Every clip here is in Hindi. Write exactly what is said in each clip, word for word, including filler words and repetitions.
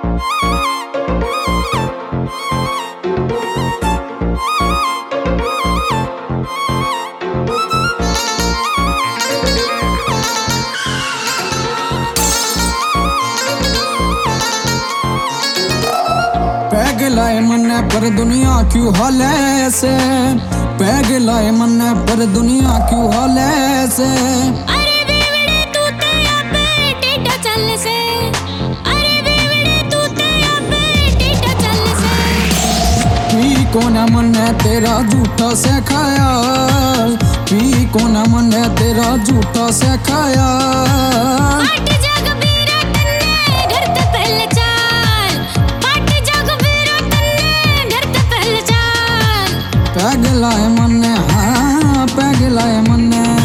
पैग लाए मन पर दुनिया क्यों हाल ऐसे, पैग लाए मन पर दुनिया क्यों हाल ऐसे। अरे बेवड़े तू ते अबे टेढ़ा चल से, अरे बेवड़े तू ते अबे टेढ़ा चल से। पी कोना मन तेरा झूठा से ख्याल, पी कोना मन तेरा झूठा से ख्याल। पैग लाए मन, हाँ पैग लाए मन।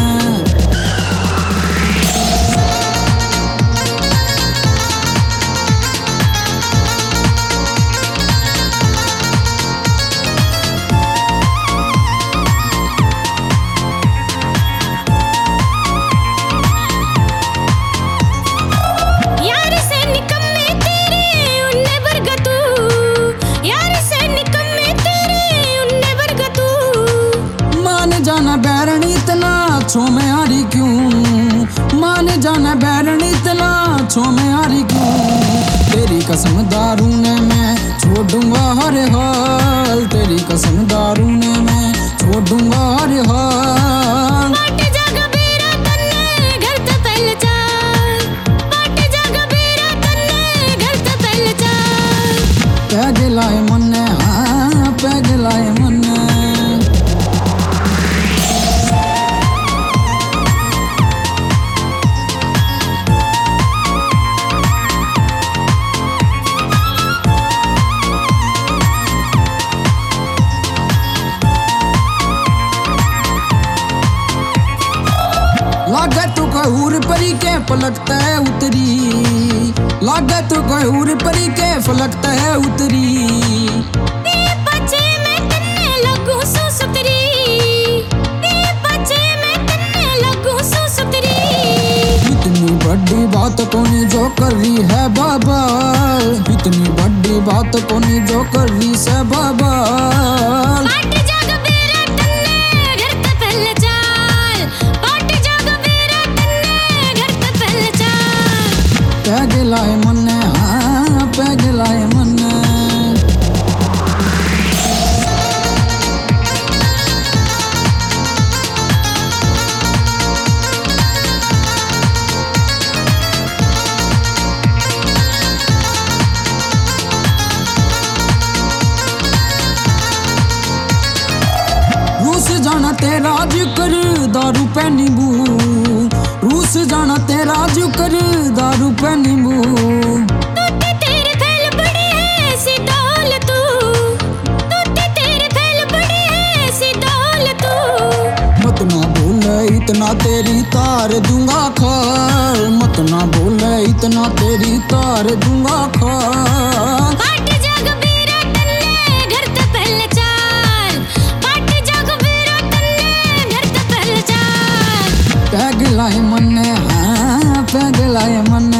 यार से निकम्मे तेरे उन्ने बरगा तू, यार से निकम्मे तेरे उन्ने बरगा तू। मान जाना बैरनी इतना छो में हारी क्यों, मान जाना बैरनी इतना छो में हारी क्यों। तेरी कसम दारू ने मैं छोड़ूंगा हर हाल, तेरी कसम दारू ने मैं छोड़ूंगा हर हाल। बाट जाग बेरा तन्ने घर ते पहले चल, बाट जाग बेरा तन्ने घर ते पहले चल। पैग लाए मन, हाँ पैग लाए मन। लागे तू कहूर परी के पलकता है उतरी, लागे तू कहूर परी के फलकता है उतरी। ते बचे मैं तन्ने लगू सु सुतरी, ते बचे मैं तन्ने लगू सु सुतरी। इतनी बड़ी बात कोनी जो कर रही है बाबा, इतनी बड़ी बात कोनी जो कर रही है बाबा। बाट जाग बेरा तन्ने घर ते पहले चल, बाट जाग बेरा तन्ने घर ते पहले चल। पैग लाए मन, हाँ पैग लाए मन। रूस जाना तेरा जिक्र दारू पे नींबू, रूस जाना तेरा जिक्र दारू पे नींबू। तूते तेरे फैल बड़े हैं सी डोल तू, तूते तेरे फैल बड़े हैं सी डोल तू। मत ना बोले इतना तेरी तार दूंगा खाल, मत ना बोले इतना तेरी तार दूंगा खाल। बाट जाग बेरा तन्ने घर ते पहले चल, बाट जाग बेरा तन्ने घर ते पहले चल। पैग लाए मन, हाँ पैग लाए मन।